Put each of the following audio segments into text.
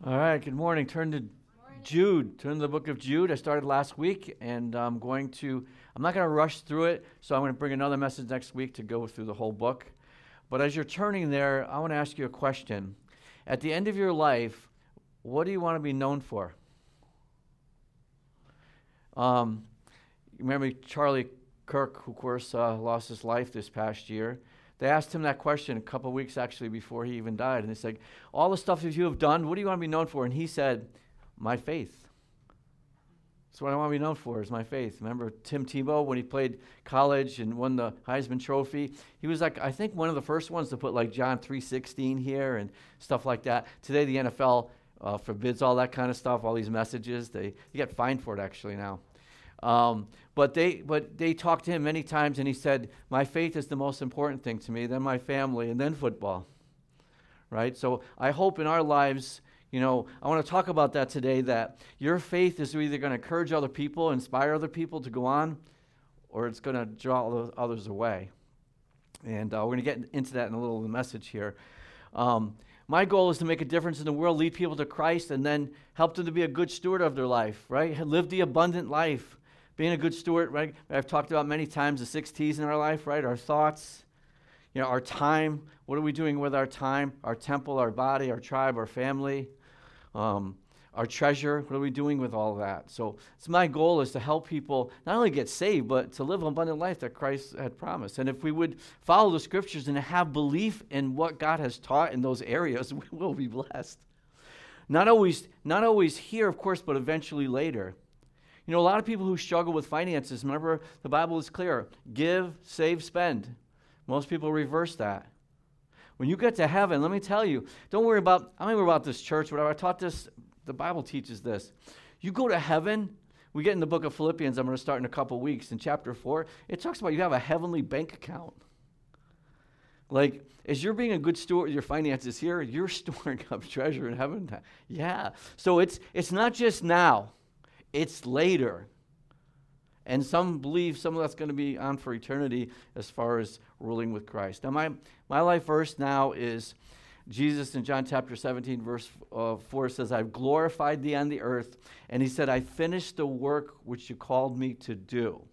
All right, good morning. Turn to Jude. Turn to the book of Jude. I started last week, and I'm not going to rush through it, so I'm going to bring another message next week to go through the whole book. But as you're turning there, I want to ask you a question. At the end of your life, what do you want to be known for? Remember Charlie Kirk, who of course lost his life this past year. They asked him that question a couple of weeks actually before he even died. And they said, all the stuff that you have done, what do you want to be known for? And he said, my faith. That's what I want to be known for, is my faith. Remember Tim Tebow, when he played college and won the Heisman Trophy? He was like, I think one of the first ones to put like John 3:16 here and stuff like that. Today the NFL forbids all that kind of stuff, all these messages. You get fined for it actually now. But they talked to him many times, and he said, my faith is the most important thing to me, then my family, and then football, right? So I hope in our lives, I want to talk about that today, that your faith is either going to encourage other people, inspire other people to go on, or it's going to draw others away. And we're going to get into that in a little message here. My goal is to make a difference in the world, lead people to Christ, and then help them to be a good steward of their life, right? Live the abundant life. Being a good steward, right? I've talked about many times the 6 T's in our life, right? Our thoughts, our time. What are we doing with our time? Our temple, our body, our tribe, our family, our treasure. What are we doing with all of that? So it's my goal is to help people not only get saved, but to live an abundant life that Christ had promised. And if we would follow the scriptures and have belief in what God has taught in those areas, we will be blessed. Not always here, of course, but eventually later. A lot of people who struggle with finances, remember, the Bible is clear. Give, save, spend. Most people reverse that. When you get to heaven, let me tell you, I'm not worry about this church, whatever. I taught this, the Bible teaches this. You go to heaven, we get in the book of Philippians, I'm going to start in a couple weeks, in chapter 4, it talks about you have a heavenly bank account. Like, as you're being a good steward of your finances here, you're storing up treasure in heaven. Yeah. So it's not just now. It's later. And some believe some of that's going to be on for eternity as far as ruling with Christ. Now, my life verse now is Jesus in John chapter 17, verse 4 says, I've glorified thee on the earth. And he said, I finished the work which you called me to do.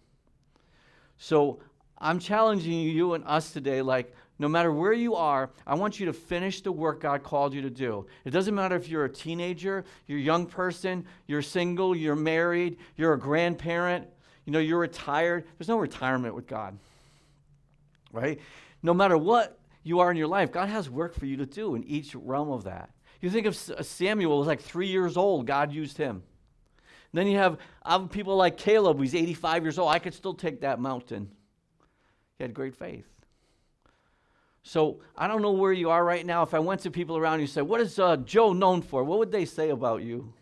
So I'm challenging you and us today, like, no matter where you are, I want you to finish the work God called you to do. It doesn't matter if you're a teenager, you're a young person, you're single, you're married, you're a grandparent, you're retired. There's no retirement with God, right? No matter what you are in your life, God has work for you to do in each realm of that. You think of Samuel, was like 3 years old, God used him. And then you have people like Caleb, who's 85 years old. I could still take that mountain. He had great faith. So I don't know where you are right now. If I went to people around you and said, what is Joe known for? What would they say about you?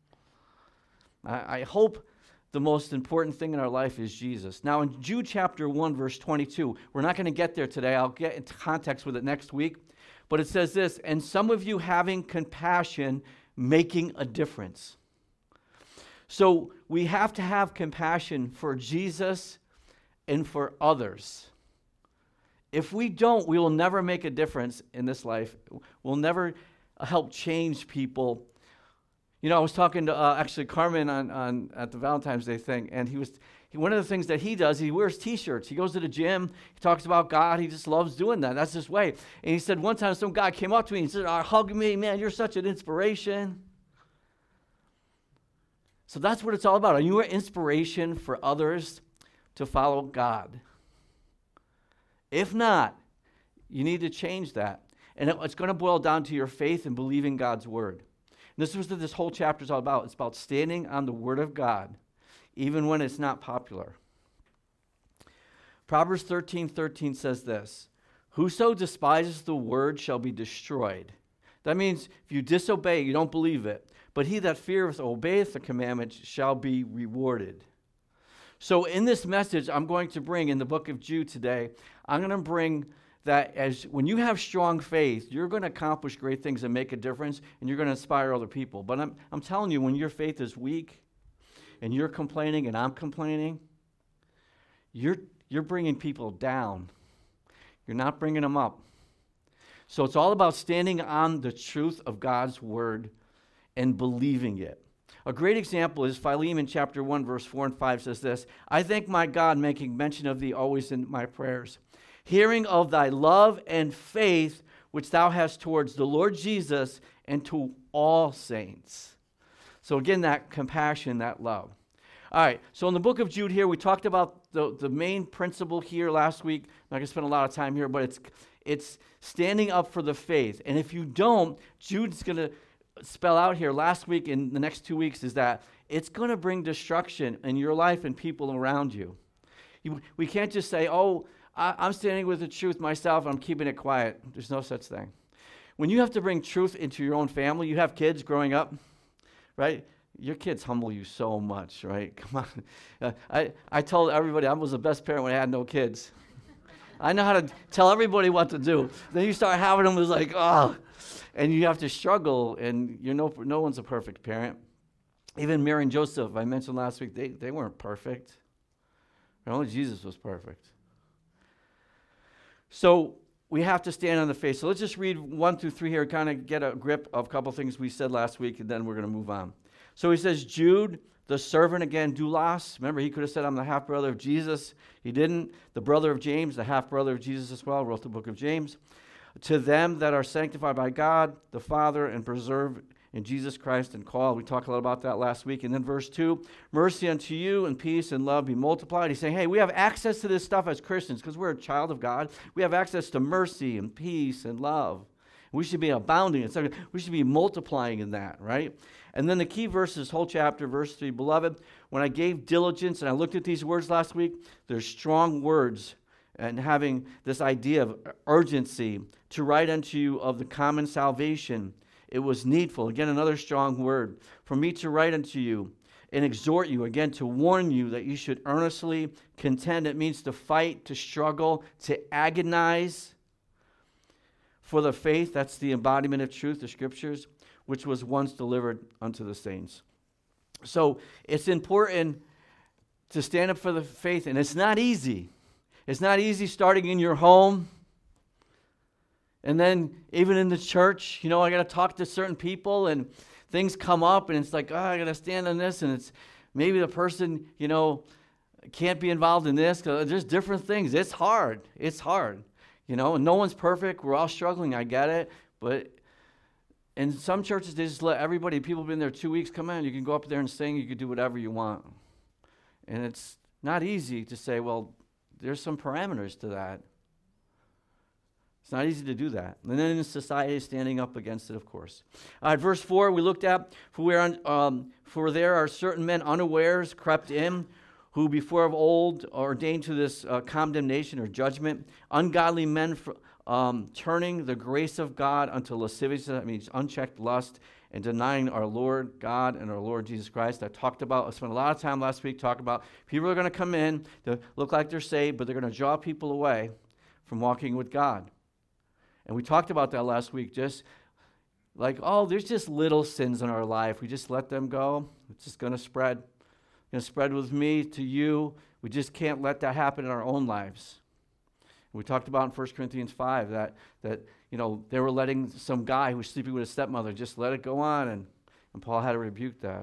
I hope the most important thing in our life is Jesus. Now in Jude chapter 1, verse 22, we're not going to get there today. I'll get into context with it next week. But it says this, and some of you having compassion, making a difference. So we have to have compassion for Jesus and for others. If we don't, we will never make a difference in this life. We'll never help change people. I was talking to actually Carmen at the Valentine's Day thing, and one of the things that he does, he wears T-shirts. He goes to the gym. He talks about God. He just loves doing that. That's his way. And he said one time some guy came up to me and said, hug me, man, you're such an inspiration. So that's what it's all about. Are you an inspiration for others to follow God? If not, you need to change that. And it's going to boil down to your faith and believing God's word. And this is what this whole chapter is all about. It's about standing on the word of God, even when it's not popular. Proverbs 13:13 says this, whoso despises the word shall be destroyed. That means if you disobey, you don't believe it. But he that feareth, obeyeth the commandment shall be rewarded. So in this message I'm going to bring in the book of Jude today, I'm going to bring that as when you have strong faith, you're going to accomplish great things and make a difference, and you're going to inspire other people. But I'm telling you, when your faith is weak and you're complaining and I'm complaining, you're bringing people down. You're not bringing them up. So it's all about standing on the truth of God's word and believing it. A great example is Philemon chapter 1, verse 4 and 5 says this, I thank my God, making mention of thee always in my prayers, hearing of thy love and faith which thou hast towards the Lord Jesus and to all saints. So again, that compassion, that love. All right, so in the book of Jude here, we talked about the main principle here last week. I'm not going to spend a lot of time here, but it's standing up for the faith. And if you don't, Jude's going to spell out here last week and the next 2 weeks is that it's going to bring destruction in your life and people around you. We can't just say, oh, I'm standing with the truth myself, I'm keeping it quiet. There's no such thing. When you have to bring truth into your own family, you have kids growing up, right? Your kids humble you so much, right? Come on. I told everybody I was the best parent when I had no kids. I know how to tell everybody what to do. Then you start having them, it's like, oh. And you have to struggle, and no one's a perfect parent. Even Mary and Joseph, I mentioned last week, they weren't perfect. Only Jesus was perfect. So we have to stand on the faith. So let's just read 1 through 3 here, kind of get a grip of a couple things we said last week, and then we're going to move on. So he says, Jude, the servant, again, doulos. Remember, he could have said, I'm the half-brother of Jesus. He didn't. The brother of James, the half-brother of Jesus as well, wrote the book of James. To them that are sanctified by God, the Father, and preserved in Jesus Christ and called. We talked a lot about that last week. And then verse 2, mercy unto you and peace and love be multiplied. He's saying, hey, we have access to this stuff as Christians because we're a child of God. We have access to mercy and peace and love. We should be abounding. We should be multiplying in that, right? And then the key verse is whole chapter, verse 3, beloved, when I gave diligence, and I looked at these words last week, they're strong words, and having this idea of urgency to write unto you of the common salvation, it was needful, again, another strong word, for me to write unto you and exhort you, again, to warn you that you should earnestly contend. It means to fight, to struggle, to agonize for the faith. That's the embodiment of truth, the scriptures, which was once delivered unto the saints. So it's important to stand up for the faith, and it's not easy. It's not easy starting in your home. And then even in the church, I got to talk to certain people and things come up and it's like, I got to stand on this. And it's maybe the person, can't be involved in this because there's different things. It's hard. And no one's perfect. We're all struggling. I get it. But in some churches, they just let everybody, people have been there 2 weeks, come in. You can go up there and sing. You can do whatever you want. And it's not easy to say, well, there's some parameters to that. It's not easy to do that. And then in society, standing up against it, of course. Verse 4, we looked at, for there are certain men unawares crept in, who before of old ordained to this condemnation or judgment, ungodly men turning the grace of God unto lasciviousness, that means unchecked lust, and denying our Lord God and our Lord Jesus Christ. I spent a lot of time last week talking about people are going to come in, they look like they're saved, but they're going to draw people away from walking with God. And we talked about that last week, just like, there's just little sins in our life. We just let them go. It's just going to spread. It's going to spread with me to you. We just can't let that happen in our own lives. We talked about in 1 Corinthians 5 that they were letting some guy who was sleeping with his stepmother just let it go on, and Paul had to rebuke that.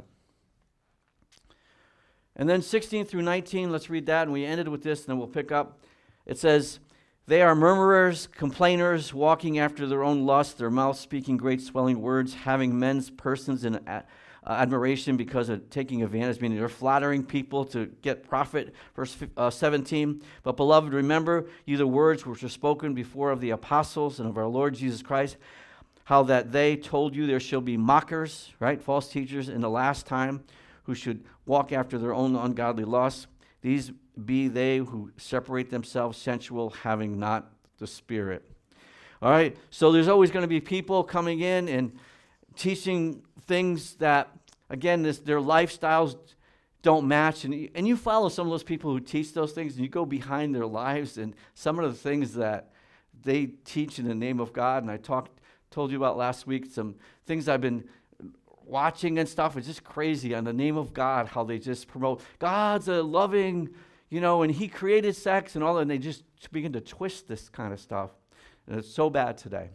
And then 16 through 19, let's read that, and we ended with this, and then we'll pick up. It says, they are murmurers, complainers, walking after their own lust, their mouths speaking great swelling words, having men's persons in admiration because of taking advantage, meaning they're flattering people to get profit. Verse 17, but beloved, remember you the words which were spoken before of the apostles and of our Lord Jesus Christ, how that they told you there shall be mockers, right, false teachers in the last time, who should walk after their own ungodly lusts. These be they who separate themselves sensual, having not the Spirit. All right, so there's always going to be people coming in and teaching things that, again, their lifestyles don't match. And you follow some of those people who teach those things, and you go behind their lives and some of the things that they teach in the name of God. And I told you about last week some things I've been watching and stuff. It's just crazy on the name of God, how they just promote God's a loving, and he created sex and all that, and they just begin to twist this kind of stuff. And it's so bad today.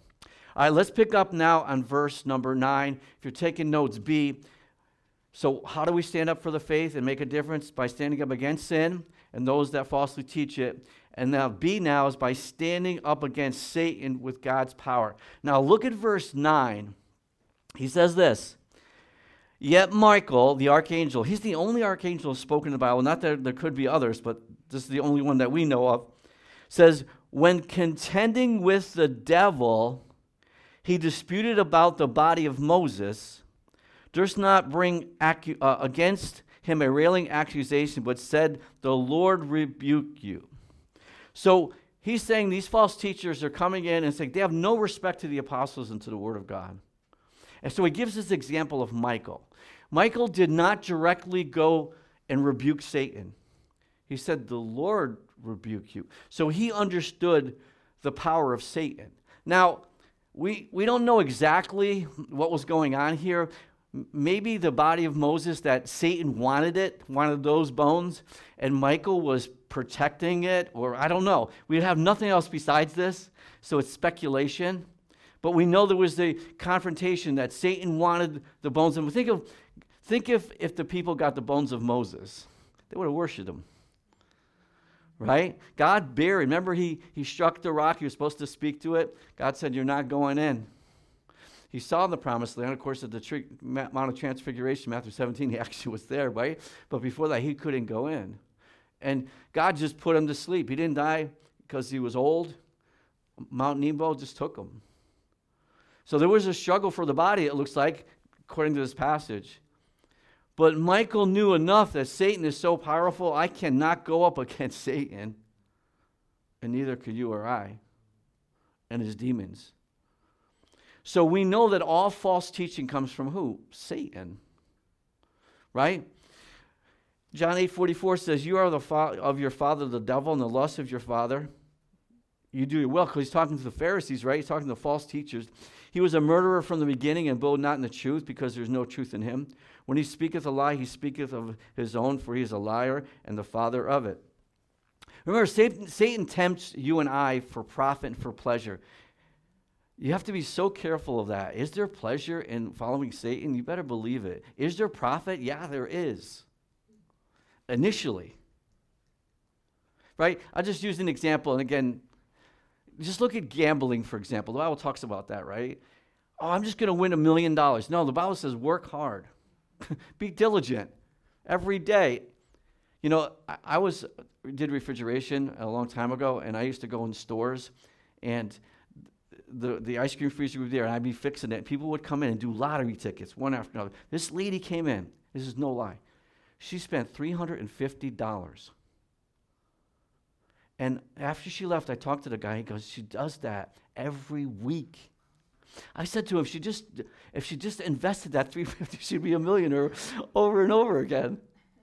All right, let's pick up now on verse number 9. If you're taking notes, B. So how do we stand up for the faith and make a difference? By standing up against sin and those that falsely teach it. And now B now is by standing up against Satan with God's power. Now look at verse 9. He says this. Yet Michael, the archangel, he's the only archangel spoken in the Bible, not that there could be others, but this is the only one that we know of, says, when contending with the devil, he disputed about the body of Moses, durst not bring against him a railing accusation, but said, the Lord rebuke you. So he's saying these false teachers are coming in and saying they have no respect to the apostles and to the word of God. And so he gives this example of Michael. Michael did not directly go and rebuke Satan. He said, the Lord rebuke you. So he understood the power of Satan. Now, we don't know exactly what was going on here. Maybe the body of Moses, that Satan wanted those bones, and Michael was protecting it, or I don't know. We have nothing else besides this, so it's speculation. But we know there was the confrontation that Satan wanted the bones. And think if the people got the bones of Moses, they would have worshipped him. Right? God buried. Remember, he struck the rock. He was supposed to speak to it. God said, you're not going in. He saw the promised land. Of course, at the Mount of Transfiguration, Matthew 17, he actually was there, right? But before that, he couldn't go in. And God just put him to sleep. He didn't die because he was old. Mount Nebo just took him. So there was a struggle for the body, it looks like, according to this passage. But Michael knew enough that Satan is so powerful, I cannot go up against Satan, and neither could you or I, and his demons. So we know that all false teaching comes from who? Satan. Right? John 8:44 says, you are of your father the devil, and the lust of your father you do your will. Because he's talking to the Pharisees, right? He's talking to the false teachers. He was a murderer from the beginning and abode not in the truth, because there's no truth in him. When he speaketh a lie, he speaketh of his own, for he is a liar and the father of it. Remember, Satan tempts you and I for profit and for pleasure. You have to be so careful of that. Is there pleasure in following Satan? You better believe it. Is there profit? Yeah, there is. Initially. Right? I'll just use an example. And again, just look at gambling, for example. The Bible talks about that, right? Oh, I'm just going to win $1 million. No, the Bible says work hard. Be diligent every day. You know, I did refrigeration a long time ago, and I used to go in stores, and the ice cream freezer would be there, and I'd be fixing it. People would come in and do lottery tickets, one after another. This lady came in. This is no lie. She spent $350. And after she left, I talked to the guy. He goes, she does that every week. I said to him, if she just invested that $350, she'd be a millionaire over and over again.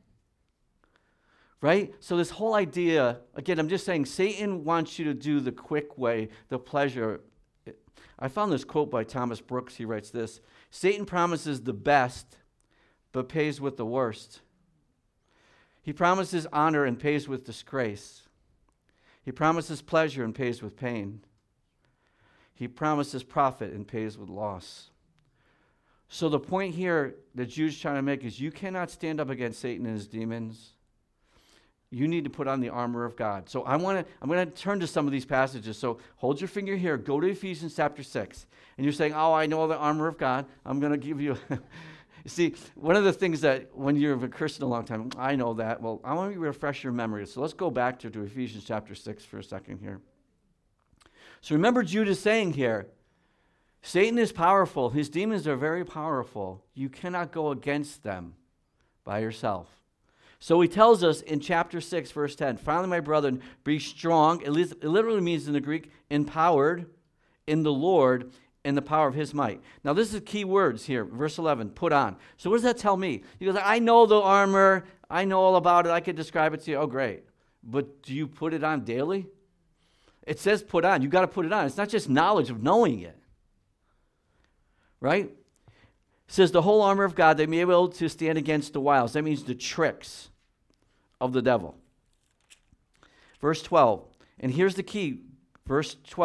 Right? So this whole idea, again, I'm just saying, Satan wants you to do the quick way, the pleasure. I found this quote by Thomas Brooks. He writes this: Satan promises the best, but pays with the worst. He promises honor and pays with disgrace. He promises pleasure and pays with pain. He promises profit and pays with loss. So the point here that Jude's trying to make is you cannot stand up against Satan and his demons. You need to put on the armor of God. So I'm going to turn to some of these passages. So hold your finger here. Go to Ephesians chapter 6. And you're saying, oh, I know the armor of God. I'm going to give you... See, one of the things that when you're a Christian a long time, I know that. Well, I want to refresh your memory. So let's go back to Ephesians chapter 6 for a second here. So remember Jude is saying here, Satan is powerful. His demons are very powerful. You cannot go against them by yourself. So he tells us in chapter 6, verse 10, finally, my brethren, be strong. It literally means in the Greek, empowered in the Lord in the power of his might. Now, this is key words here. Verse 11, put on. So what does that tell me? He goes, I know the armor. I know all about it. I could describe it to you. Oh, great. But do you put it on daily? It says put on. You got to put it on. It's not just knowledge of knowing it. Right? It says the whole armor of God, they may be able to stand against the wiles. That means the tricks of the devil. Verse 12. And here's the key. Verse 12.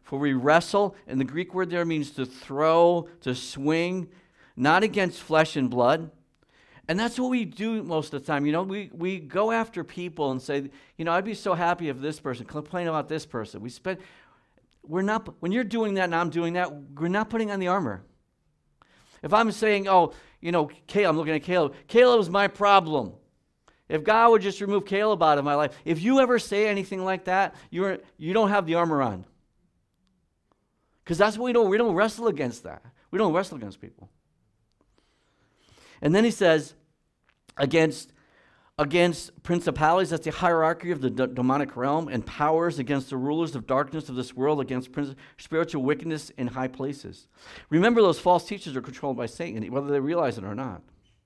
For we wrestle, and the Greek word there means to throw, to swing, not against flesh and blood. And that's what we do most of the time. We go after people and say, I'd be so happy if this person, complain about this person. When you're doing that and I'm doing that, we're not putting on the armor. If I'm saying, I'm looking at Caleb. Caleb's my problem. If God would just remove Caleb out of my life, if you ever say anything like that, you don't have the armor on. Because that's what we don't. We don't wrestle against that. We don't wrestle against people. And then he says, against principalities, that's the hierarchy of the demonic realm, and powers, against the rulers of darkness of this world, against spiritual wickedness in high places. Remember, those false teachers are controlled by Satan, whether they realize it or not.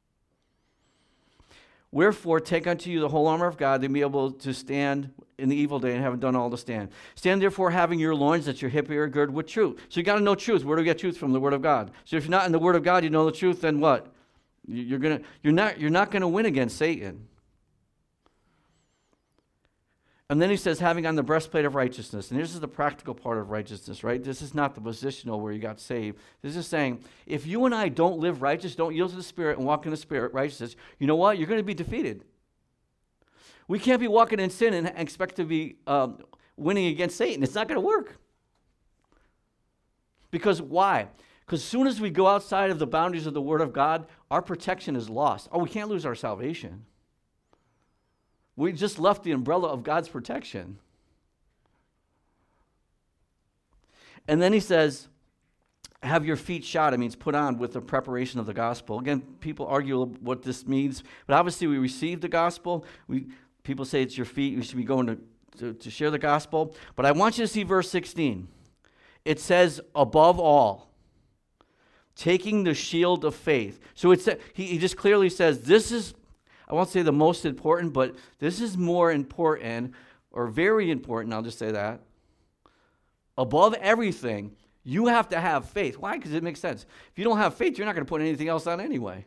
Wherefore, take unto you the whole armor of God, that you may be able to stand in the evil day and having done all to stand. Stand therefore, having your loins, that your hip are girded with truth. So you got to know truth. Where do we get truth from? The Word of God. So if you're not in the Word of God, you know the truth, then what? You're not gonna win against Satan. And then he says, having on the breastplate of righteousness. And this is the practical part of righteousness, right? This is not the positional where you got saved. This is saying, if you and I don't live righteous, don't yield to the Spirit and walk in the Spirit, righteousness, you know what? You're going to be defeated. We can't be walking in sin and expect to be winning against Satan. It's not going to work. Because why? Because as soon as we go outside of the boundaries of the Word of God, our protection is lost. We can't lose our salvation. We just left the umbrella of God's protection. And then he says, have your feet shod. It means put on with the preparation of the gospel. Again, people argue what this means, but obviously we received the gospel. People say it's your feet. You should be going to share the gospel. But I want you to see verse 16. It says, above all, taking the shield of faith. So he just clearly says, this is, I won't say the most important, but this is more important, or very important, I'll just say that. Above everything, you have to have faith. Why? Because it makes sense. If you don't have faith, you're not going to put anything else on anyway.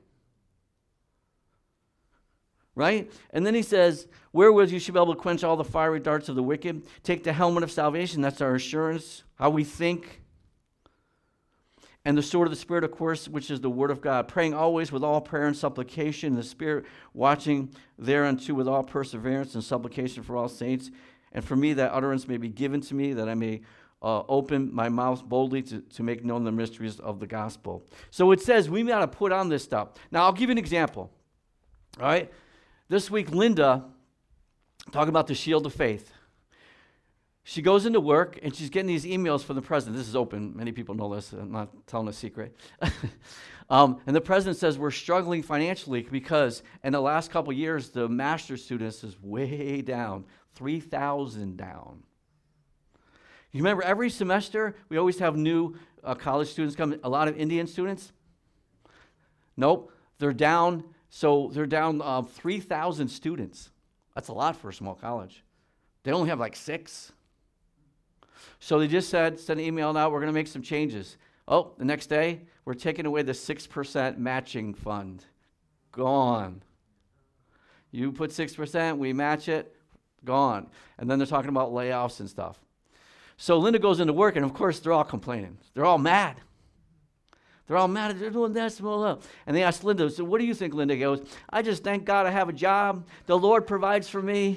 Right? And then he says, wherewith you should be able to quench all the fiery darts of the wicked. Take the helmet of salvation, that's our assurance, how we think. And the sword of the Spirit, of course, which is the Word of God, praying always with all prayer and supplication in the Spirit, watching thereunto with all perseverance and supplication for all saints. And for me, that utterance may be given to me, that I may open my mouth boldly to make known the mysteries of the gospel. So it says we got to put on this stuff. Now, I'll give you an example. All right? This week, Linda, talking about the shield of faith. She goes into work, and she's getting these emails from the president. This is open. Many people know this. I'm not telling a secret. And the president says, we're struggling financially because in the last couple of years, the master's students is way down, 3,000 down. You remember every semester, we always have new college students come, a lot of Indian students? Nope. They're down. So they're down 3,000 students. That's a lot for a small college. They only have like 6. So they just sent an email out, we're going to make some changes. Oh, the next day, we're taking away the 6% matching fund. Gone. You put 6%, we match it, gone. And then they're talking about layoffs and stuff. So Linda goes into work, and of course, they're all complaining. They're all mad. They're doing this, and they asked Linda, so what do you think, Linda? Goes, I just thank God I have a job. The Lord provides for me.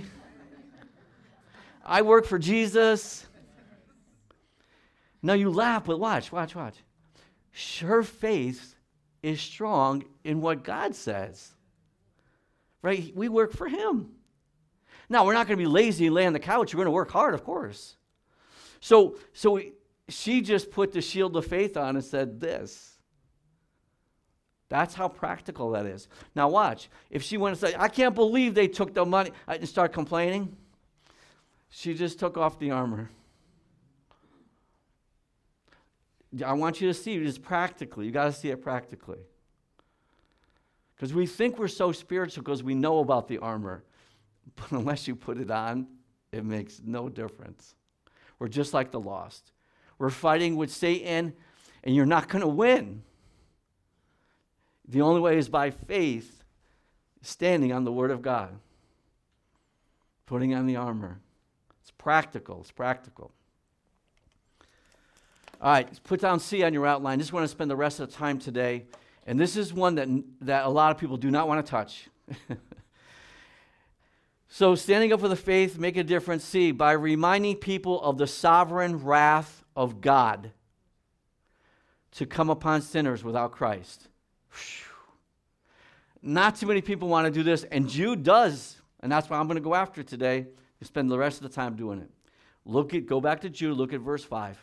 I work for Jesus. Now you laugh, but watch. Her faith is strong in what God says. Right? We work for Him. Now, we're not going to be lazy and lay on the couch. We're going to work hard, of course. So she just put the shield of faith on and said this. That's how practical that is. Now watch. If she went and said, I can't believe they took the money, and start complaining, she just took off the armor. I want you to see this practically. You got to see it practically. Because we think we're so spiritual because we know about the armor. But unless you put it on, it makes no difference. We're just like the lost. We're fighting with Satan, and you're not going to win. The only way is by faith, standing on the Word of God, putting on the armor. It's practical. All right, put down C on your outline. Just want to spend the rest of the time today. And this is one that a lot of people do not want to touch. So standing up for the faith, make a difference. C, by reminding people of the sovereign wrath of God to come upon sinners without Christ. Whew. Not too many people want to do this, and Jude does. And that's what I'm going to go after today. You spend the rest of the time doing it. Go back to Jude, look at verse 5.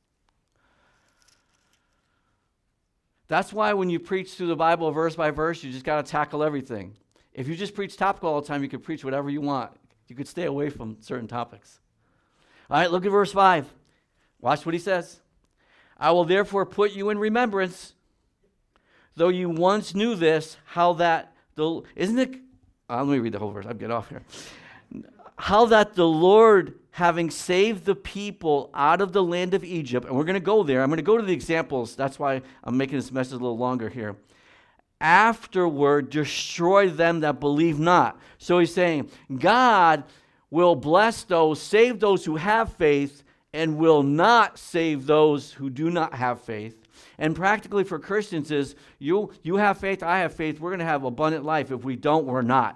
That's why when you preach through the Bible verse by verse, you just got to tackle everything. If you just preach topical all the time, you could preach whatever you want. You could stay away from certain topics. All right, look at verse 5. Watch what he says. I will therefore put you in remembrance, though you once knew this, how that the... Isn't it... let me read the whole verse. I'm getting off here. How that the Lord, having saved the people out of the land of Egypt, and we're going to go there. I'm going to go to the examples. That's why I'm making this message a little longer here. Afterward, destroy them that believe not. So he's saying, God will bless those, save those who have faith, and will not save those who do not have faith. And practically for Christians is, you have faith, I have faith, we're going to have abundant life. If we don't, we're not.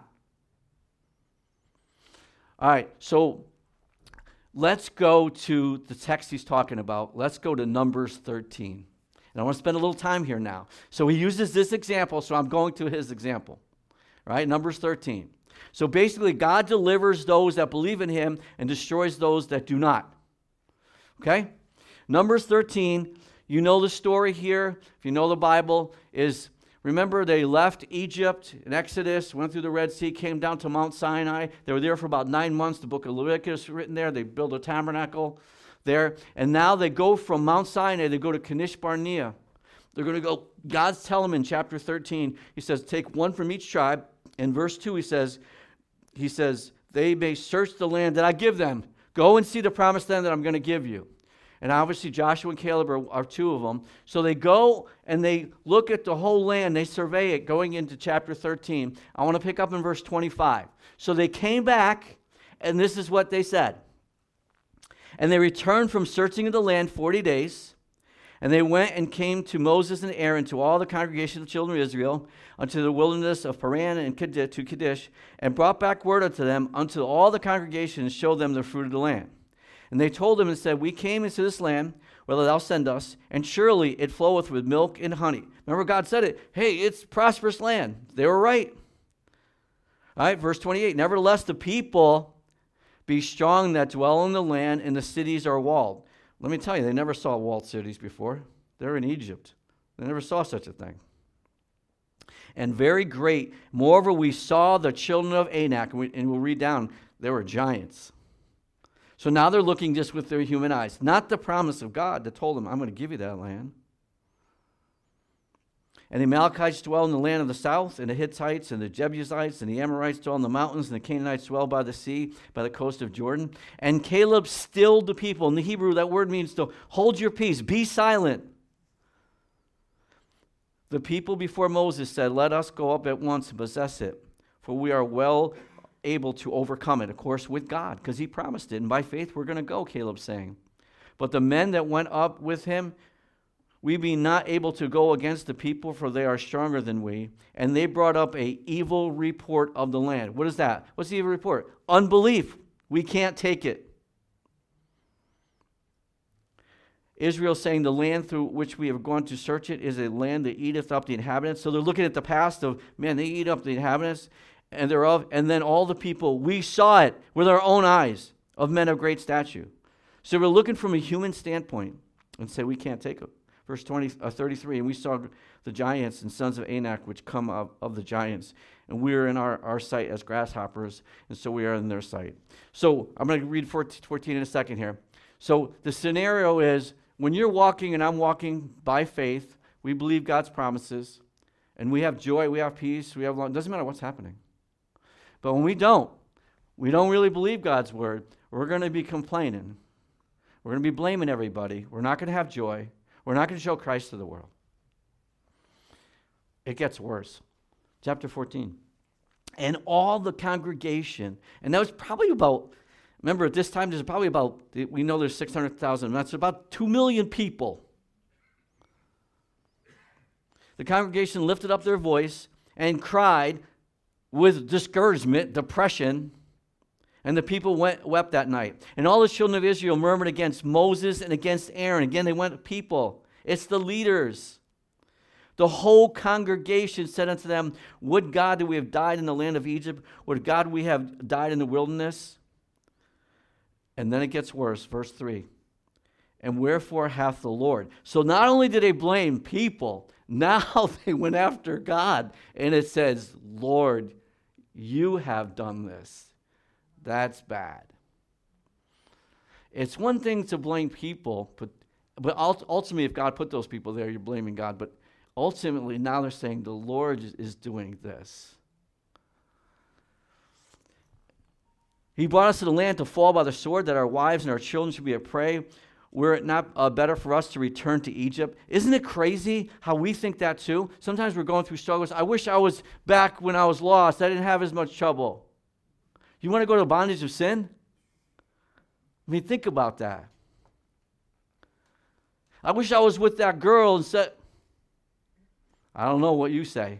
All right, so let's go to the text he's talking about. Let's go to Numbers 13. And I want to spend a little time here now. So he uses this example, so I'm going to his example. Right? Numbers 13. So basically, God delivers those that believe in him and destroys those that do not. Okay? Numbers 13, you know the story here, if you know the Bible, is, remember they left Egypt in Exodus, went through the Red Sea, came down to Mount Sinai. They were there for about 9 months. The book of Leviticus is written there. They built a tabernacle there. And now they go from Mount Sinai, they go to Kadesh Barnea. They're going to go, God's telling them in chapter 13, he says, take one from each tribe. In verse 2, he says, they may search the land that I give them. Go and see the promised land that I'm going to give you. And obviously Joshua and Caleb are two of them. So they go and they look at the whole land. They survey it going into chapter 13. I want to pick up in verse 25. So they came back, and this is what they said. And they returned from searching of the land 40 days. And they went and came to Moses and Aaron, to all the congregation of the children of Israel, unto the wilderness of Paran and to Kadesh, and brought back word unto them, unto all the congregation, and showed them the fruit of the land. And they told him and said, we came into this land, whether thou send us, and surely it floweth with milk and honey. Remember, God said it. Hey, it's prosperous land. They were right. All right, verse 28. Nevertheless, the people be strong that dwell in the land, and the cities are walled. Let me tell you, they never saw walled cities before. They're in Egypt. They never saw such a thing. And very great. Moreover, we saw the children of Anak, and we'll read down, they were giants. So now they're looking just with their human eyes. Not the promise of God that told them, I'm going to give you that land. And the Amalekites dwell in the land of the south, and the Hittites, and the Jebusites, and the Amorites dwell in the mountains, and the Canaanites dwell by the sea, by the coast of Jordan. And Caleb stilled the people. In the Hebrew, that word means to hold your peace, be silent. The people before Moses said, let us go up at once and possess it, for we are well able to overcome it, of course, with God, because he promised it. And by faith, we're going to go, Caleb's saying. But the men that went up with him, we be not able to go against the people, for they are stronger than we. And they brought up a evil report of the land. What is that? What's the evil report? Unbelief. We can't take it. Israel saying, the land through which we have gone to search it is a land that eateth up the inhabitants. So they're looking at the past of, man, they eat up the inhabitants and thereof. And then all the people, we saw it with our own eyes of men of great stature. So we're looking from a human standpoint and say, we can't take it. Verse 33, and we saw the giants and sons of Anak, which come of the giants. And we are in our sight as grasshoppers, and so we are in their sight. So I'm going to read 14 in a second here. So the scenario is, when you're walking and I'm walking by faith, we believe God's promises, and we have joy, we have peace, we have love. It doesn't matter what's happening. But when we don't really believe God's word, we're going to be complaining. We're going to be blaming everybody. We're not going to have joy. We're not going to show Christ to the world. It gets worse. Chapter 14. And all the congregation, and that was probably about, Remember, at this time, there's probably we know there's 600,000. That's about 2 million people. The congregation lifted up their voice and cried with discouragement, depression, and the people wept that night. And all the children of Israel murmured against Moses and against Aaron. Again, they went people. It's the leaders. The whole congregation said unto them, would God that we have died in the land of Egypt, would God we have died in the wilderness? And then it gets worse, verse 3. And wherefore hath the Lord? So not only did they blame people, now they went after God. And it says, Lord, you have done this. That's bad. It's one thing to blame people, but ultimately if God put those people there, you're blaming God. But ultimately now they're saying the Lord is doing this. He brought us to the land to fall by the sword, that our wives and our children should be a prey. Were it not better for us to return to Egypt? Isn't it crazy how we think that too? Sometimes we're going through struggles. I wish I was back when I was lost. I didn't have as much trouble. You want to go to bondage of sin? I mean, think about that. I wish I was with that girl and said, I don't know what you say.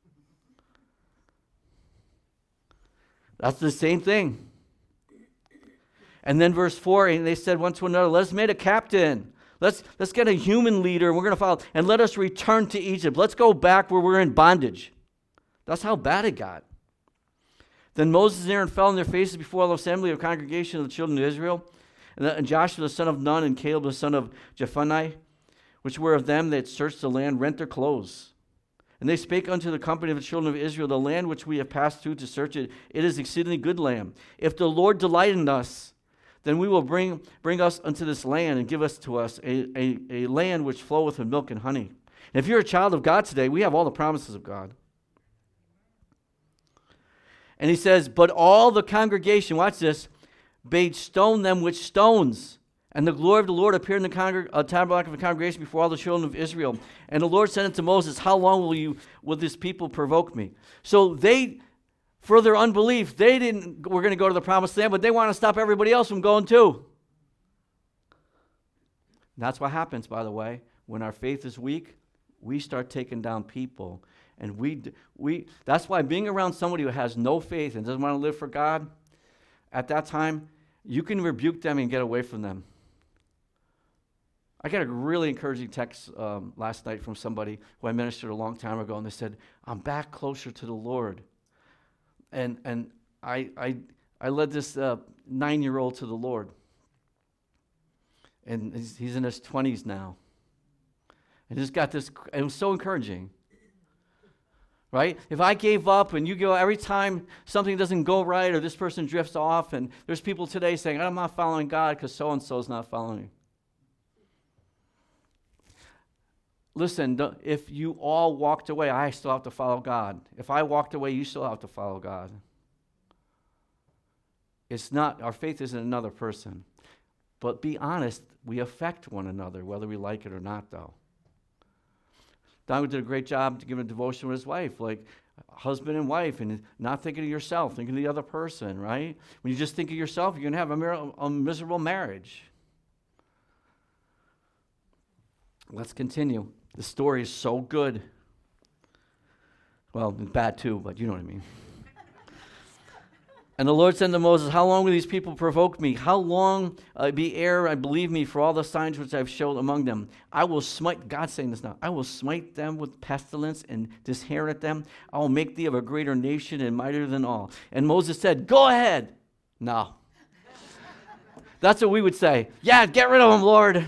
That's the same thing. And then verse 4, and they said one to another, let us make a captain. Let's get a human leader. We're going to follow. And let us return to Egypt. Let's go back where we're in bondage. That's how bad it got. Then Moses and Aaron fell on their faces before the assembly of the congregation of the children of Israel. And Joshua the son of Nun and Caleb the son of Jephunneh, which were of them that had searched the land, rent their clothes. And they spake unto the company of the children of Israel, the land which we have passed through to search it, it is exceedingly good land. If the Lord delight in us, then we will bring us unto this land and give us to us a land which floweth with milk and honey. And if you're a child of God today, we have all the promises of God. And he says, but all the congregation, watch this, bade stone them with stones. And the glory of the Lord appeared in the tabernacle of the congregation before all the children of Israel. And the Lord said unto Moses, how long will this people provoke me? So they, for their unbelief, we're going to go to the promised land, but they want to stop everybody else from going too. And that's what happens, by the way. When our faith is weak, we start taking down people. And that's why being around somebody who has no faith and doesn't want to live for God, at that time, you can rebuke them and get away from them. I got a really encouraging text last night from somebody who I ministered a long time ago, and they said, I'm back closer to the Lord. And I led this 9-year-old to the Lord. And he's in his 20s now. And he's got this, it was so encouraging. Right? If I gave up and you go every time something doesn't go right or this person drifts off, and there's people today saying, I'm not following God because so-and-so is not following. Listen, if you all walked away, I still have to follow God. If I walked away, you still have to follow God. It's not, our faith isn't another person. But be honest, we affect one another, whether we like it or not, though. Don did a great job to give a devotion with his wife, like husband and wife, and not thinking of yourself, thinking of the other person, right? When you just think of yourself, you're going to have a miserable marriage. Let's continue. The story is so good. Well, it's bad too, but you know what I mean. And the Lord said to Moses, how long will these people provoke me? How long be ere I believe me for all the signs which I've showed among them? I will smite, God's saying this now, I will smite them with pestilence and disinherit them. I will make thee of a greater nation and mightier than all. And Moses said, go ahead. No. That's what we would say. Yeah, get rid of them, Lord.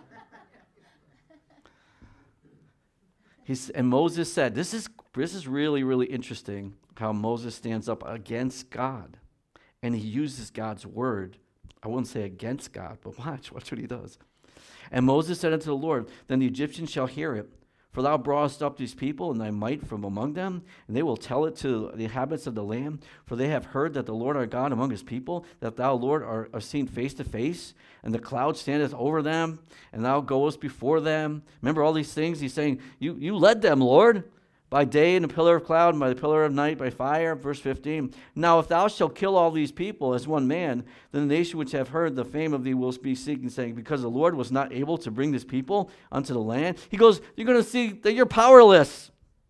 And Moses said, this is really, really interesting how Moses stands up against God. And he uses God's word. I wouldn't say against God, but watch what he does. And Moses said unto the Lord, then the Egyptians shall hear it. For thou broughtest up these people and thy might from among them, and they will tell it to the inhabitants of the land. For they have heard that the Lord our God among his people, that thou, Lord, art seen face to face, and the cloud standeth over them, and thou goest before them. Remember all these things? He's saying, you led them, Lord. by day in a pillar of cloud, and by the pillar of night by fire. Verse 15. Now if thou shalt kill all these people as one man, then the nation which have heard the fame of thee will be seeking, saying, because the Lord was not able to bring this people unto the land. He goes, you're going to see that you're powerless.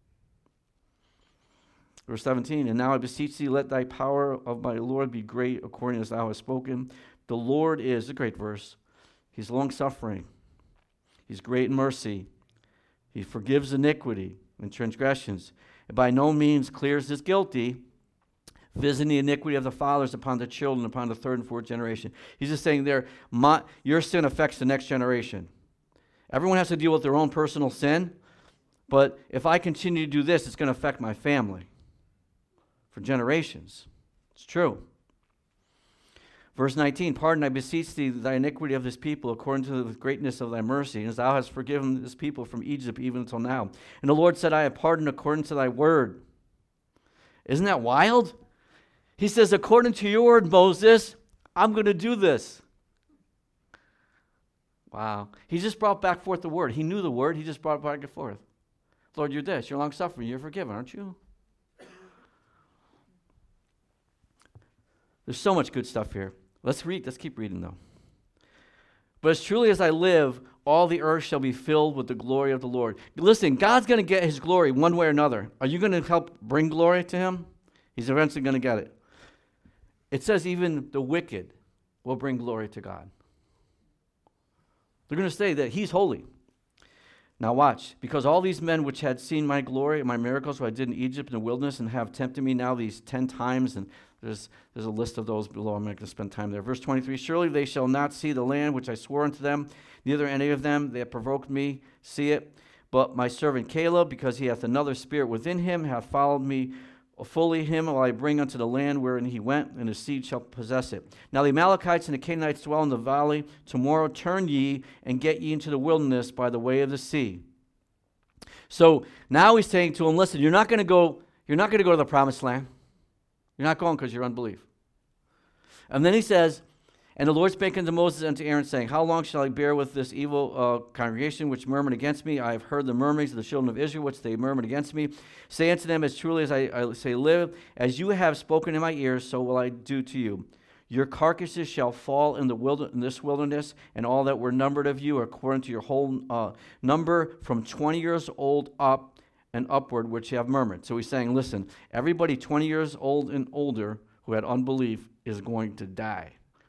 Verse 17, and now I beseech thee, let thy power of my Lord be great, according as thou hast spoken. The Lord is, a great verse, he's long-suffering. He's great in mercy. He forgives iniquity and transgressions, and by no means clears his guilty, visiting the iniquity of the fathers upon the children, upon the third and fourth generation. He's just saying there, your sin affects the next generation. Everyone has to deal with their own personal sin, but if I continue to do this, it's going to affect my family for generations. It's true. Verse 19, pardon, I beseech thee, thy iniquity of this people, according to the greatness of thy mercy, as thou hast forgiven this people from Egypt even until now. And the Lord said, I have pardoned according to thy word. Isn't that wild? He says, according to your word, Moses, I'm going to do this. Wow. He just brought back forth the word. He knew the word. He just brought it back and forth. Lord, you're this. You're long-suffering. You're forgiven, aren't you? There's so much good stuff here. Let's keep reading, though. But as truly as I live, all the earth shall be filled with the glory of the Lord. Listen, God's going to get his glory one way or another. Are you going to help bring glory to him? He's eventually going to get it. It says even the wicked will bring glory to God. They're going to say that he's holy. Now watch, because all these men which had seen my glory and my miracles which I did in Egypt in the wilderness and have tempted me now these 10 times, and there's a list of those below. I'm not going to spend time there. Verse 23, surely they shall not see the land which I swore unto them, neither any of them that provoked me see it. But my servant Caleb, because he hath another spirit within him, hath followed me fully. Him will I bring unto the land wherein he went, and his seed shall possess it. Now the Amalekites and the Canaanites dwell in the valley. Tomorrow turn ye and get ye into the wilderness by the way of the sea. So now he's saying to him, listen, you're not going to go to the promised land. You're not going because you're unbelief. And then he says, and the Lord spake unto Moses and to Aaron, saying, how long shall I bear with this evil congregation which murmured against me? I have heard the murmurings of the children of Israel, which they murmured against me. Say unto them, as truly as I say live, as you have spoken in my ears, so will I do to you. Your carcasses shall fall in this wilderness, and all that were numbered of you, according to your whole number, from 20 years old up and upward, which have murmured. So he's saying, listen, everybody 20 years old and older who had unbelief is going to die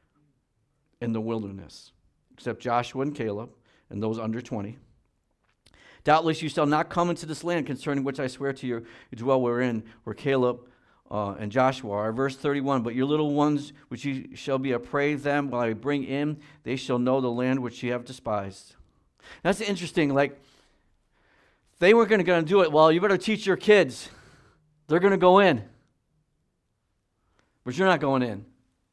in the wilderness, except Joshua and Caleb and those under 20. Doubtless you shall not come into this land concerning which I swear to you dwell wherein, where Caleb and Joshua are. Verse 31, but your little ones which ye shall be a prey of them while I bring in, they shall know the land which ye have despised. That's interesting, like, they weren't going to do it. Well, you better teach your kids. They're going to go in. But you're not going in.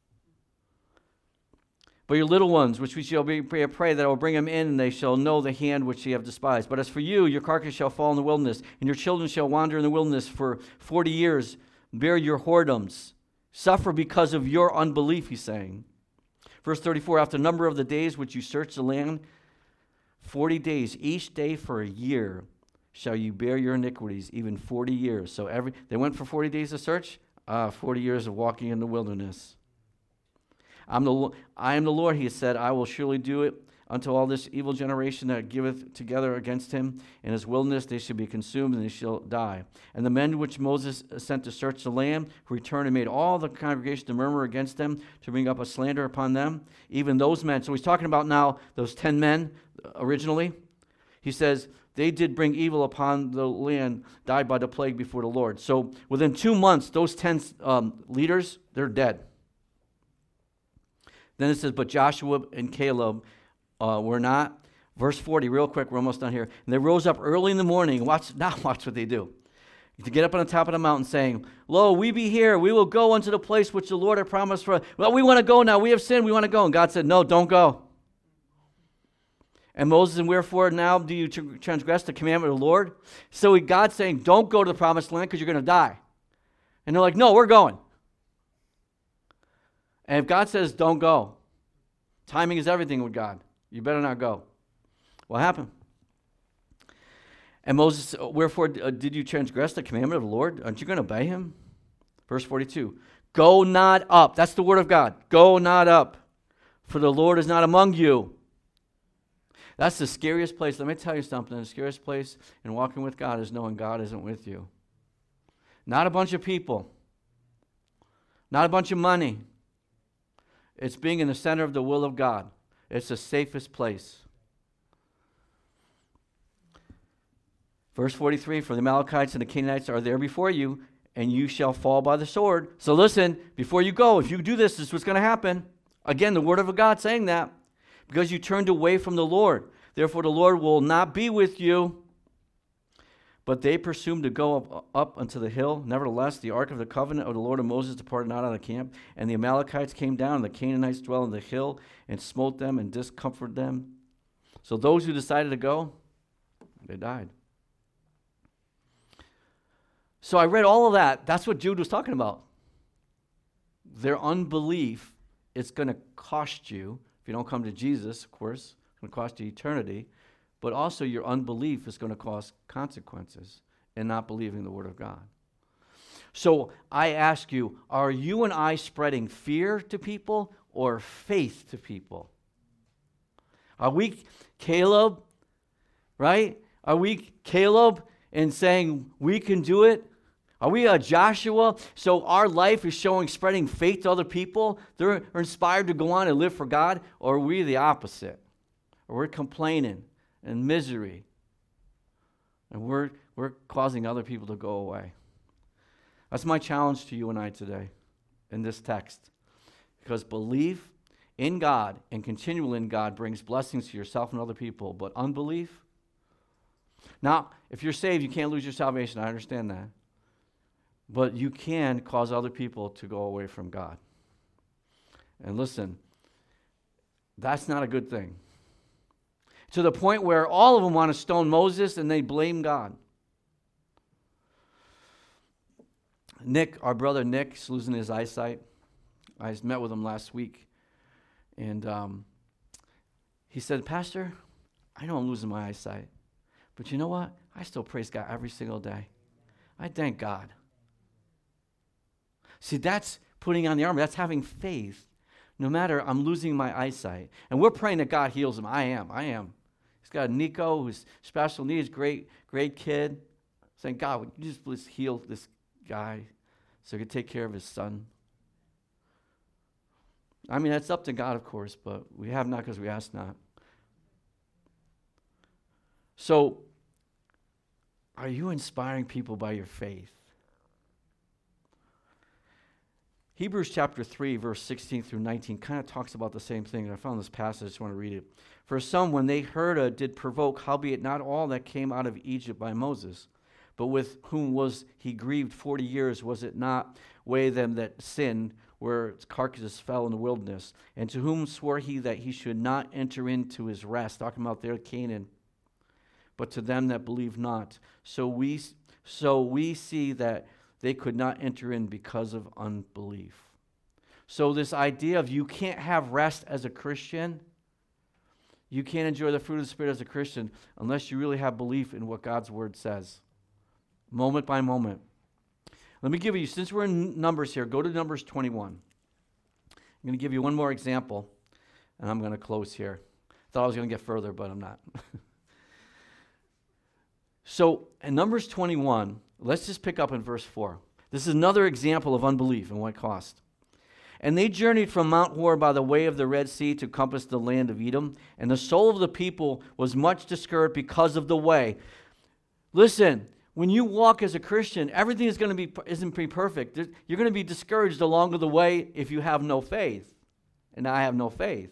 But your little ones, which we shall be a prey, that I will bring them in, and they shall know the hand which ye have despised. But as for you, your carcass shall fall in the wilderness, and your children shall wander in the wilderness for 40 years, bear your whoredoms, suffer because of your unbelief, he's saying. Verse 34, after the number of the days which you search the land, 40 days, each day for a year, shall you bear your iniquities, even 40 years. So they went for 40 days of search, 40 years of walking in the wilderness. I am the Lord, he said, I will surely do it unto all this evil generation that giveth together against him. In his wilderness they shall be consumed, and they shall die. And the men which Moses sent to search the land returned and made all the congregation to murmur against them, to bring up a slander upon them, even those men. So he's talking about now those 10 men originally. He says, they did bring evil upon the land, died by the plague before the Lord. So within 2 months, those 10 leaders, they're dead. Then it says, but Joshua and Caleb were not. Verse 40, real quick, we're almost done here. And they rose up early in the morning. Watch what they do. To get up on the top of the mountain, saying, lo, we be here. We will go unto the place which the Lord had promised for us. Well, we want to go now. We have sinned. We want to go. And God said, no, don't go. And Moses, and wherefore now do you transgress the commandment of the Lord? So God's saying, don't go to the promised land because you're going to die. And they're like, no, we're going. And if God says, don't go, timing is everything with God. You better not go. What happened? And Moses, wherefore did you transgress the commandment of the Lord? Aren't you going to obey him? Verse 42, go not up. That's the word of God. Go not up, for the Lord is not among you. That's the scariest place. Let me tell you something. The scariest place in walking with God is knowing God isn't with you. Not a bunch of people. Not a bunch of money. It's being in the center of the will of God. It's the safest place. Verse 43, for the Amalekites and the Canaanites are there before you, and you shall fall by the sword. So listen, before you go, if you do this, this is what's going to happen. Again, the word of God saying that. Because you turned away from the Lord. Therefore the Lord will not be with you. But they presumed to go up unto the hill. Nevertheless, the ark of the covenant of the Lord of Moses departed not out of the camp. And the Amalekites came down, and the Canaanites dwell in the hill, and smote them and discomforted them. So those who decided to go, they died. So I read all of that. That's what Jude was talking about. Their unbelief is going to cost you. If you don't come to Jesus, of course, it's going to cost you eternity. But also your unbelief is going to cause consequences in not believing the Word of God. So I ask you, are you and I spreading fear to people or faith to people? Are we Caleb, right? Are we Caleb and saying we can do it? Are we a Joshua? So our life is showing spreading faith to other people. They're inspired to go on and live for God. Or are we the opposite? Or we're complaining and misery. And we're causing other people to go away. That's my challenge to you and I today in this text. Because belief in God and continual in God brings blessings to yourself and other people. But unbelief? Now, if you're saved, you can't lose your salvation. I understand that. But you can cause other people to go away from God. And listen, that's not a good thing. To the point where all of them want to stone Moses and they blame God. Nick, our brother Nick, is losing his eyesight. I met with him last week. And he said, Pastor, I know I'm losing my eyesight. But you know what? I still praise God every single day. I thank God. See, that's putting on the armor. That's having faith. No matter I'm losing my eyesight. And we're praying that God heals him. I am. He's got Nico, who's special needs, great kid. Saying, God, would you just please heal this guy so he can take care of his son? I mean, that's up to God, of course, but we have not because we ask not. So, are you inspiring people by your faith? Hebrews chapter 3, verse 16 through 19 kind of talks about the same thing. I found this passage, I just want to read it. For some, when they heard it, did provoke, howbeit not all that came out of Egypt by Moses. But with whom was he grieved 40 years? Was it not way them that sinned, where carcasses fell in the wilderness? And to whom swore he that he should not enter into his rest? Talking about their Canaan. But to them that believe not. So we see that they could not enter in because of unbelief. So this idea of you can't have rest as a Christian, you can't enjoy the fruit of the Spirit as a Christian unless you really have belief in what God's Word says. Moment by moment. Let me give you, since we're in Numbers here, go to Numbers 21. I'm going to give you one more example, and I'm going to close here. Thought I was going to get further, but I'm not. So in Numbers 21, let's just pick up in verse 4. This is another example of unbelief and what it cost. And they journeyed from Mount Hor by the way of the Red Sea to compass the land of Edom. And the soul of the people was much discouraged because of the way. Listen, when you walk as a Christian, everything isn't perfect. You're going to be discouraged along the way if you have no faith. And I have no faith.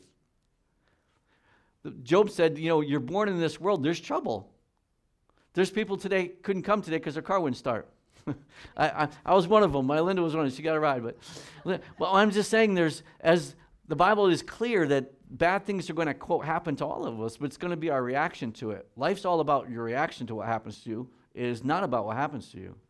Job said, you're born in this world, there's trouble. There's people today couldn't come today because their car wouldn't start. I was one of them. My Linda was one of them. She got a ride. But well, I'm just saying as the Bible is clear that bad things are going to, quote, happen to all of us, but it's going to be our reaction to it. Life's all about your reaction to what happens to you. It is not about what happens to you.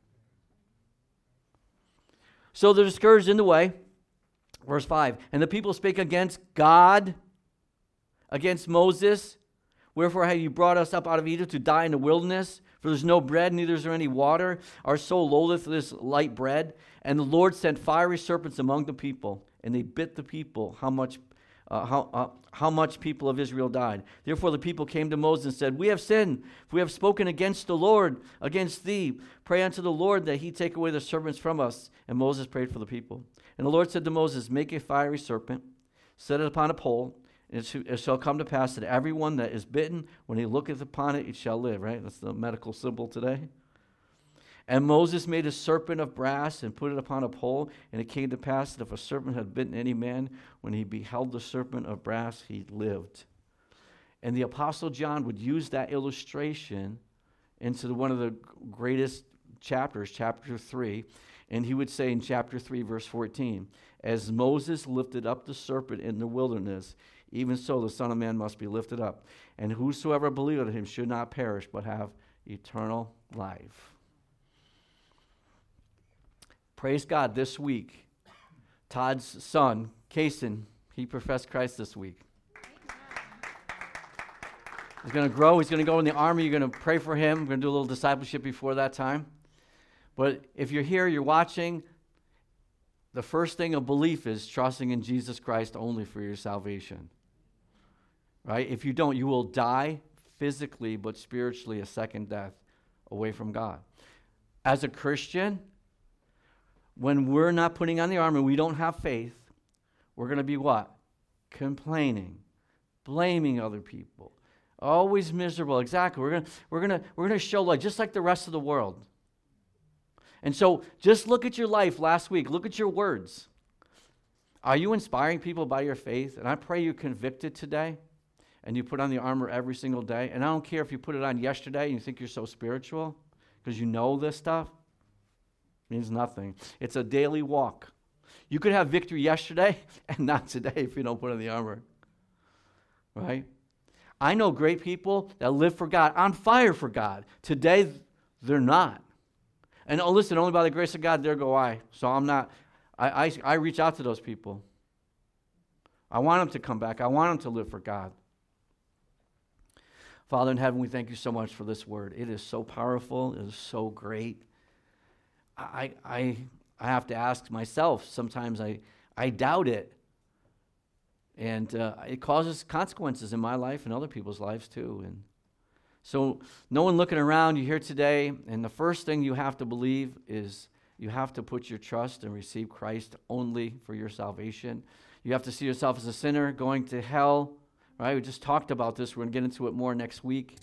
So they're discouraged in the way. Verse 5. And the people spake against God, against Moses, Wherefore have you brought us up out of Egypt to die in the wilderness? For there's no bread, neither is there any water. Our soul loatheth this light bread. And the Lord sent fiery serpents among the people, and they bit the people. How much people of Israel died. Therefore the people came to Moses and said, We have sinned, for we have spoken against the Lord, against thee. Pray unto the Lord that he take away the serpents from us. And Moses prayed for the people. And the Lord said to Moses, Make a fiery serpent, set it upon a pole, and it shall come to pass that everyone that is bitten, when he looketh upon it, it shall live. Right? That's the medical symbol today. And Moses made a serpent of brass and put it upon a pole. And it came to pass that if a serpent had bitten any man, when he beheld the serpent of brass, he lived. And the Apostle John would use that illustration into one of the greatest chapters, chapter 3. And he would say in chapter 3, verse 14, As Moses lifted up the serpent in the wilderness, even so the Son of Man must be lifted up. And whosoever believeth in him should not perish, but have eternal life. Praise God, this week, Todd's son, Kason, he professed Christ this week. He's going to grow. He's going to go in the army. You're going to pray for him. We're going to do a little discipleship before that time. But if you're here, you're watching, the first thing of belief is trusting in Jesus Christ only for your salvation. Right? If you don't, you will die physically, but spiritually a second death away from God. As a Christian, when we're not putting on the armor, we don't have faith, we're going to be what? Complaining, blaming other people, always miserable. Exactly. We're going to show light just like the rest of the world. And so just look at your life last week. Look at your words. Are you inspiring people by your faith? And I pray you're convicted today and you put on the armor every single day. And I don't care if you put it on yesterday and you think you're so spiritual because you know this stuff. It means nothing. It's a daily walk. You could have victory yesterday and not today if you don't put on the armor. Right? I know great people that live for God, on fire for God. Today, they're not. And listen, only by the grace of God, there go I. So I'm not, I reach out to those people. I want them to come back. I want them to live for God. Father in heaven, we thank you so much for this word. It is so powerful. It is so great. I have to ask myself, sometimes I doubt it. And it causes consequences in my life and other people's lives too. And so no one looking around, you're here today, and the first thing you have to believe is you have to put your trust and receive Christ only for your salvation. You have to see yourself as a sinner going to hell, right? We just talked about this. We're going to get into it more next week.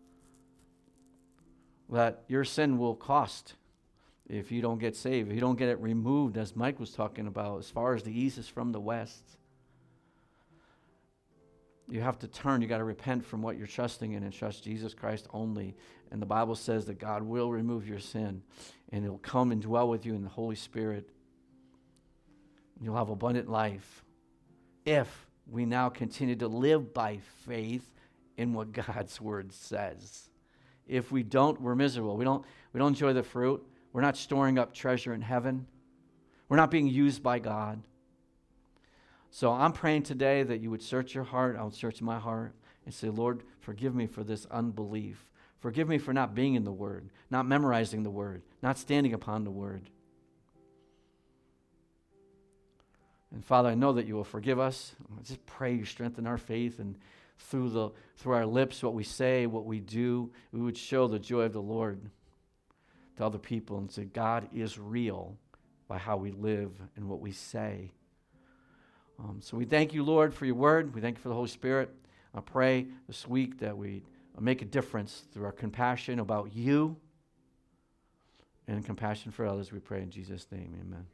That your sin will cost if you don't get saved, if you don't get it removed, as Mike was talking about, as far as the east is from the west. You have to turn. You got to repent from what you're trusting in and trust Jesus Christ only. And the Bible says that God will remove your sin, and He'll come and dwell with you in the Holy Spirit. You'll have abundant life if we now continue to live by faith in what God's Word says. If we don't, we're miserable. We don't enjoy the fruit. We're not storing up treasure in heaven. We're not being used by God. So I'm praying today that you would search your heart. I would search my heart and say, Lord, forgive me for this unbelief. Forgive me for not being in the Word, not memorizing the Word, not standing upon the Word. And Father, I know that you will forgive us. I just pray you strengthen our faith, and through our lips, what we say, what we do, we would show the joy of the Lord to other people and say, God is real by how we live and what we say. So we thank you, Lord, for your word. We thank you for the Holy Spirit. I pray this week that we make a difference through our compassion about you and compassion for others. We pray in Jesus' name, amen.